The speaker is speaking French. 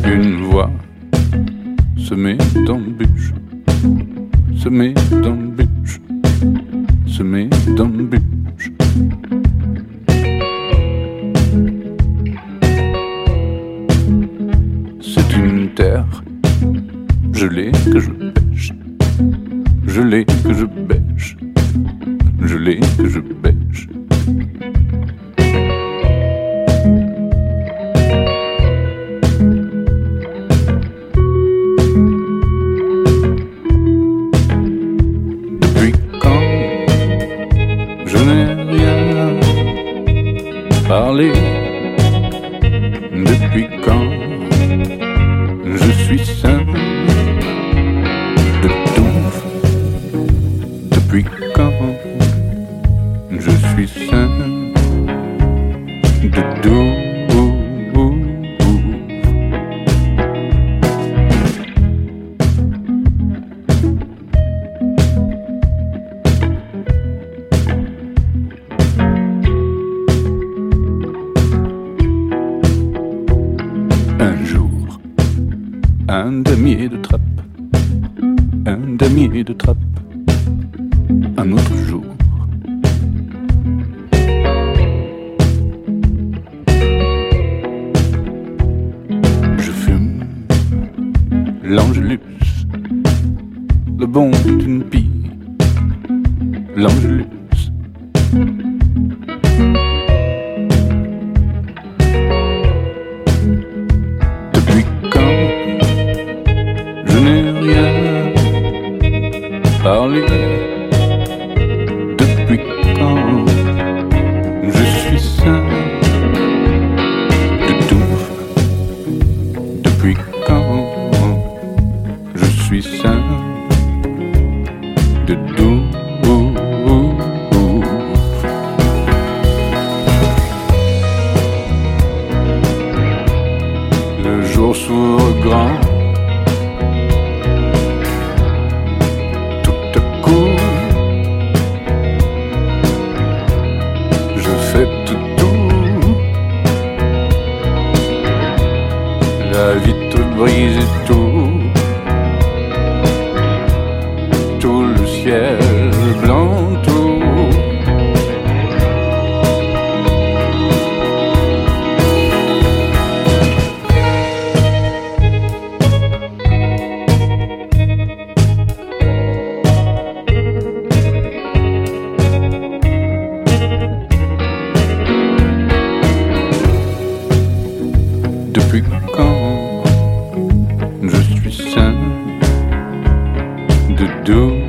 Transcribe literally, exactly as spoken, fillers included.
Une voix semée d'embûches, semée d'embûches, semée d'embûches. C'est une terre gelée que je pêche, gelée que je bêche, gelée que je bêche. Depuis quand je n'ai rien parlé? Depuis quand je suis sain de tout? Depuis quand je suis sain de tout? Un jour, un damier de trappe, un damier de trappe, un autre jour. Je fume l'Angélus, le bon d'une pie, l'Angélus. Depuis quand je n'ai rien parlé? Depuis quand je suis sain de tout? Depuis quand je suis sain de tout? Le jour s'ouvre grand, tout à coup je fais tout doux, la vie toute brise et tout, tout le ciel blanc, tout. Depuis quand je suis sain de tout?